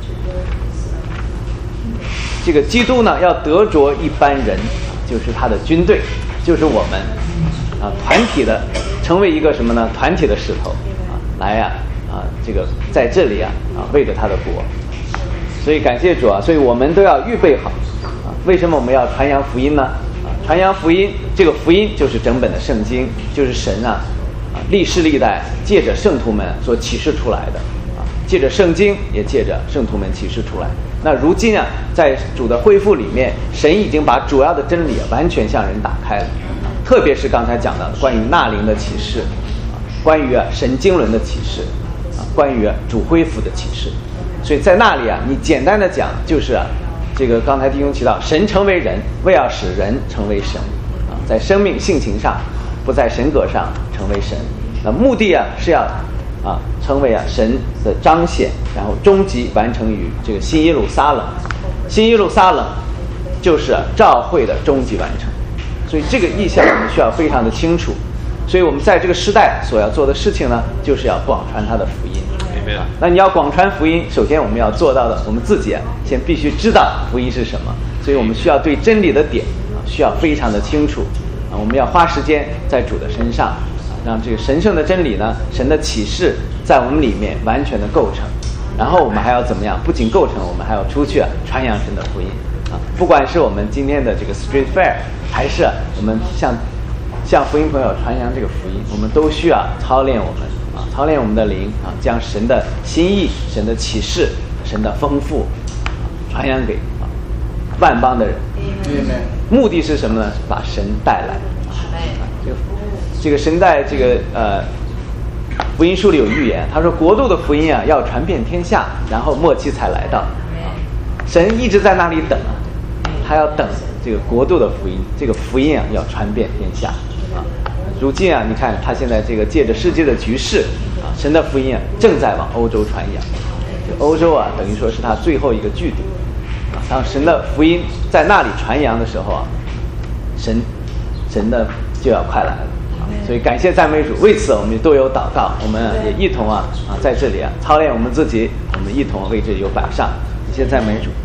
这个基督呢要得着一般人，就是他的军队，就是我们啊，团体的成为一个什么呢？团体的石头啊，来呀 啊, 啊，这个在这里啊啊，为着他的国。所以感谢主啊，所以我们都要预备好。为什么我们要传扬福音呢？啊，传扬福音，这个福音就是整本的圣经，就是神啊，啊，历世历代借着圣徒们所启示出来的，啊，借着圣经也借着圣徒们启示出来。那如今啊，在主的恢复里面，神已经把主要的真理完全向人打开了，啊，特别是刚才讲到的关于纳灵的启示，啊，关于啊神经纶的启示，啊，关于啊主恢复的启示。所以在那里啊，你简单的讲就是啊。这个刚才弟兄提到，神成为人，为要使人成为神啊，在生命性情上，不在神格上成为神。那目的啊是要啊成为啊神的彰显，然后终极完成于这个新耶路撒冷。新耶路撒冷就是召会的终极完成，所以这个意象我们需要非常的清楚。所以我们在这个时代所要做的事情呢，就是要广传他的福音。那你要广传福音，首先我们要做到的，我们自己啊，先必须知道福音是什么。所以我们需要对真理的点啊，需要非常的清楚啊。我们要花时间在主的身上，让这个神圣的真理呢，神的启示在我们里面完全的构成。然后我们还要怎么样？不仅构成，我们还要出去啊，传扬神的福音啊。不管是我们今天的这个 Street Fair， 还是我们向向福音朋友传扬这个福音，我们都需要操练我们。啊，操练我们的灵啊，将神的心意、神的启示、神的丰富、啊、传扬给啊万邦的人。目的是什么呢？把神带来。啊、这个这个神在这个呃福音书里有预言，他说国度的福音啊要传遍天下，然后末期才来到。啊，神一直在那里等啊，他要等这个国度的福音，这个福音啊要传遍天下啊。如今啊，你看他现在这个借着世界的局势啊，神的福音啊正在往欧洲传扬。欧洲啊，等于说是他最后一个据点啊。当神的福音在那里传扬的时候啊，神神的就要快来了啊。所以感谢赞美主，为此我们都有祷告，我们也一同啊啊在这里啊操练我们自己，我们一同为这有摆上。感谢赞美主。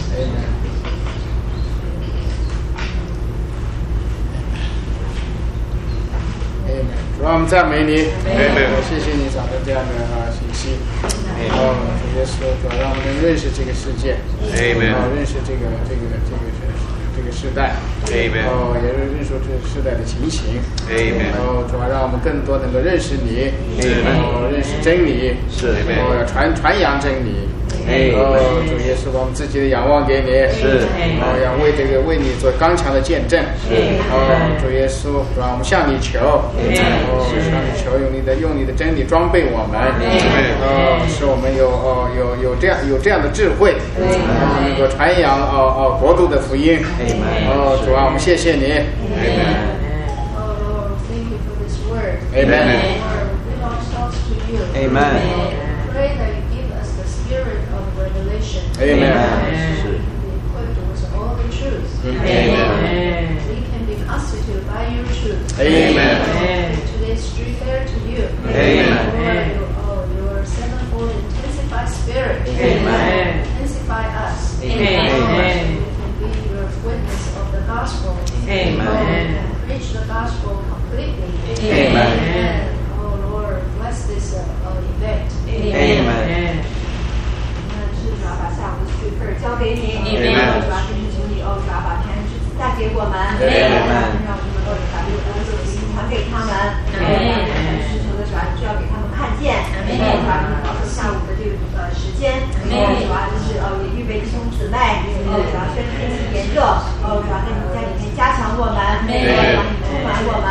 主啊，我们赞美你，我谢谢你讲的这样的啊信息。哦，主耶稣，主让我们认识这个世界，哦，认识这个这个这个这个时代，哦，也认识这个时代的情形。哦，主要让我们更多能够认识你，哦，认识真理，是，哦，要传传扬真理。哦，主耶稣，把我们自己的仰望给你，是，哦，要为这个为你做刚强的见证。哦，主耶稣，主啊，我们向你求，哦，向你求，用你的用你的真理装备我们，哦，使我们有哦有有这样有这样的智慧，哦，能够传扬哦哦国度的福音。哦，主啊，我们谢谢你。Amen. Amen. Pray that you give us the spirit of revelation. Amen. Equipped with all the truth. Amen. We can be constituted by your truth. Amen. Today's street fair to you. Amen. Your, oh, your sevenfold intensified spirit. Amen. Intensify us. Amen. We can be your witness of the gospel. Amen. And preach the gospel completely. Amen. Oh Lord, bless bless this uh, uh, event. Amen. 那是主要把下午的聚会交给你， Amen. 主要就是请你哦，主要把平安之子带给我们， Amen. 让我们哦，把这个工作的心传给他们，需求的主要就要给他们看见，主要保守下午的这个呃时间，主要就是哦也预备弟兄姊妹，哦主要虽然天气炎热，哦主要在你在里面加强我们，主要你充满我们，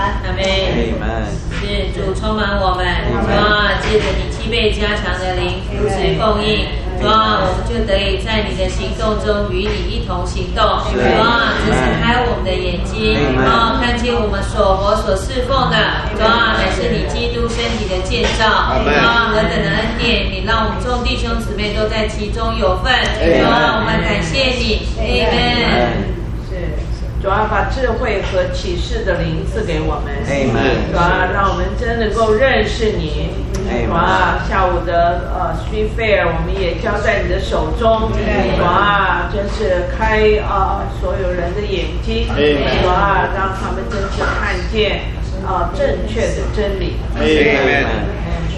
Amen. 是主充满我们，主啊，借着你七倍加强的灵扶持供应，主啊，我们就得以在你的行动中与你一同行动，主啊，这是开我们的眼睛，啊，看见我们所活所侍奉的，主啊，乃是你基督身体的建造，主啊，何等的恩典，你让我们众弟兄姊妹都在其中有份，主啊，我们感谢你 ，Amen。 主要把智慧和启示的灵赐给我们， Amen. 主要让我们真能够认识你。 Amen. 主要下午的呃 Street Fair 我们也交在你的手中，主要真是开啊、呃、所有人的眼睛， Amen. 主要让他们真是看见啊、呃、正确的真理。 Amen.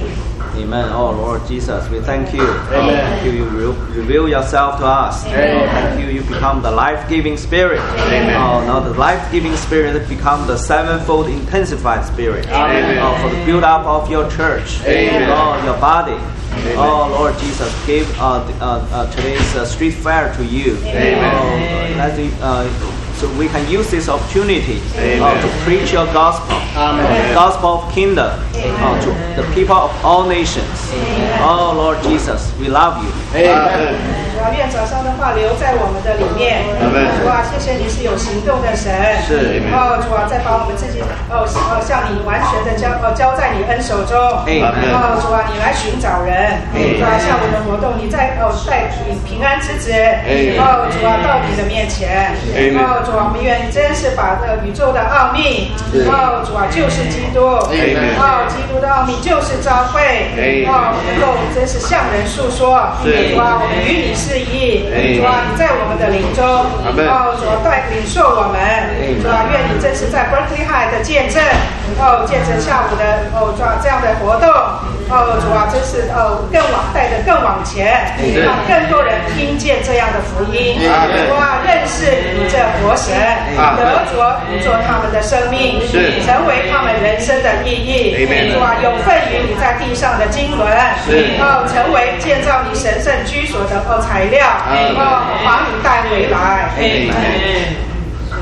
Amen. Oh Lord Jesus, we thank you. Amen. Thank you. You re- reveal yourself to us. Amen. Oh, thank you. You become the life-giving Spirit. Amen. Oh, now the life-giving Spirit become the sevenfold intensified Spirit. Amen. Oh, for the build-up of your church. Amen. Oh, your body. Amen. Oh Lord Jesus, give uh, uh, uh, today's uh, street fair to you. Amen. Oh, let the, uh, so we can use this opportunity uh, Amen. to preach your gospel, Amen. the gospel of kingdom uh, to the people of all nations. Oh Lord Jesus, we love you. Amen. 主要愿早上的话留在我们的里面。主啊，谢谢你是有行动的神。 是。 哦，主啊，再把我们自己哦哦向你完全的交哦交在你恩手中。 Amen. 哦，主啊，你来寻找人。主啊，下午的活动你在哦带领平安之子。哦，主啊，到你的面前。哦，主啊，我们愿真是把这个宇宙的奥秘。哦，主啊，就是基督。哦，基督的奥秘就是召会。哦，能够真是向人诉说。主啊，我们与你是一。主啊，你在我们的灵中。哦，主啊，带领受我们。主啊，愿你真是在 Berkeley High 的见证。哦，见证下午的哦，主啊这样的活动。哦，主啊，真是哦更往带的更往前，让更多人听见这样的福音。主啊，认识你这活神，得着你做他们的生命，成为他们人生的意义。主啊，有份于你在地上的经纶，哦，成为建造你神圣居所的哦材料，哦，把你带回来。 Amen.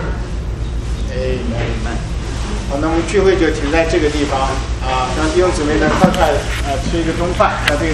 好，那我们聚会就停在这个地方啊，让弟兄姊妹呢快快呃吃一个中饭，在这个。